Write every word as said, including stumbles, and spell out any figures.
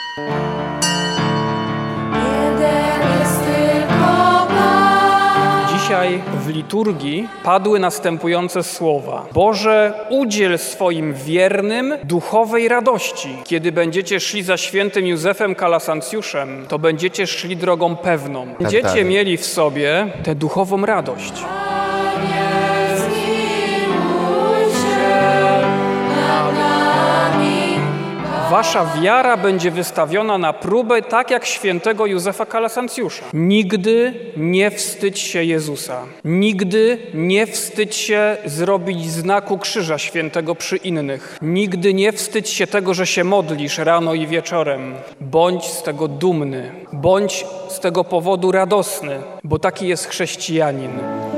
Dzisiaj w liturgii padły następujące słowa. Boże, udziel swoim wiernym duchowej radości. Kiedy będziecie szli za świętym Józefem Kalasancjuszem, to będziecie szli drogą pewną. Będziecie tak. mieli w sobie tę duchową radość. Wasza wiara będzie wystawiona na próbę, tak jak świętego Józefa Kalasancjusza. Nigdy nie wstydź się Jezusa. Nigdy nie wstydź się zrobić znaku krzyża świętego przy innych. Nigdy nie wstydź się tego, że się modlisz rano i wieczorem. Bądź z tego dumny. Bądź z tego powodu radosny, bo taki jest chrześcijanin.